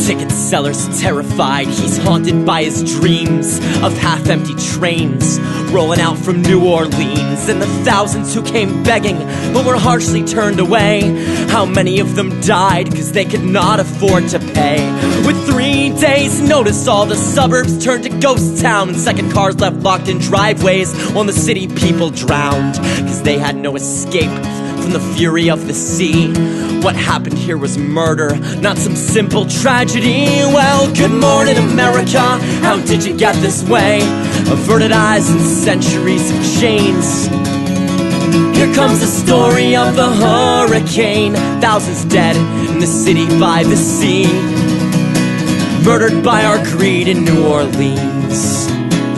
Ticket sellers terrified, he's haunted by his dreams of half-empty trains rolling out from New Orleans, and the thousands who came begging but were harshly turned away. How many of them died because they could not afford to pay? With 3 days notice, all the suburbs turned to ghost town, and second cars left locked in driveways while the city people drowned because they had no escape from the fury of the sea. What happened here was murder, not some simple tragedy. Well, good morning, America, how did you get this way? Averted eyes and centuries of chains. Here comes the story of the hurricane. Thousands dead in the city by the sea, murdered by our greed in New Orleans.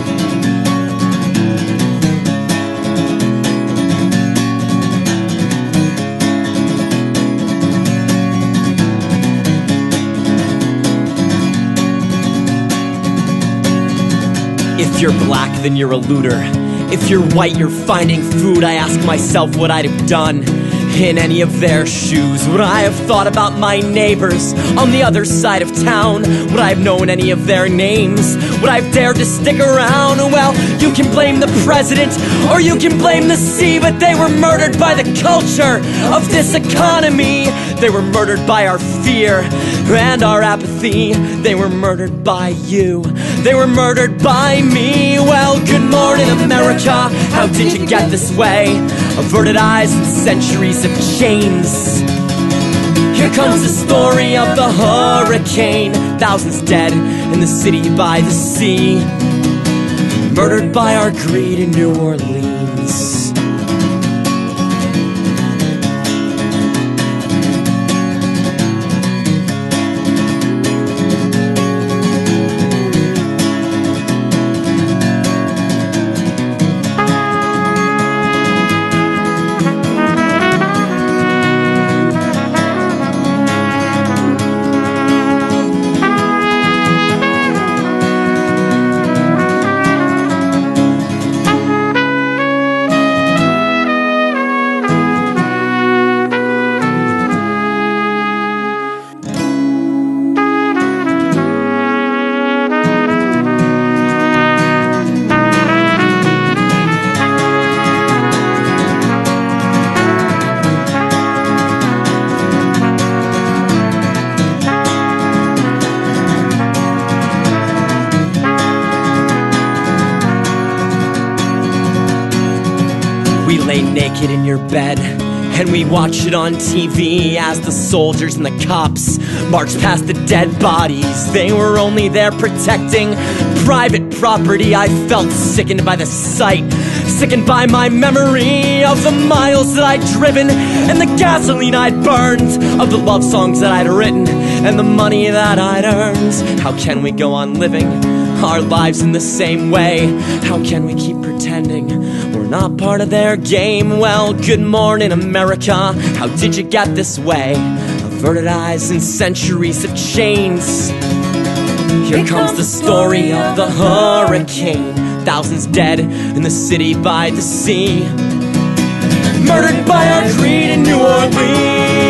If you're black, then you're a looter. If you're white, you're finding food. I ask myself what I'd have done in any of their shoes. Would I have thought about my neighbors on the other side of town? Would I have known any of their names? Would I have dared to stick around? Well, you can blame the president or you can blame the sea, but they were murdered by the culture of this economy. They were murdered by our fear and our apathy. They were murdered by you. They were murdered by me. Well, good morning, America, how did you get this way? Averted eyes and centuries of chains. Here comes the story of the hurricane. Thousands dead in the city by the sea, murdered by our greed in New Orleans. We lay naked in your bed and we watched it on TV as the soldiers and the cops marched past the dead bodies. They were only there protecting private property. I felt sickened by the sight, sickened by my memory of the miles that I'd driven and the gasoline I'd burned, of the love songs that I'd written and the money that I'd earned. How can we go on living our lives in the same way? How can we keep pretending we're not part of their game? Well, good morning, America, how did you get this way? Averted eyes and centuries of chains. Here comes the story of the hurricane. Thousands dead in the city by the sea, murdered by our greed in New Orleans.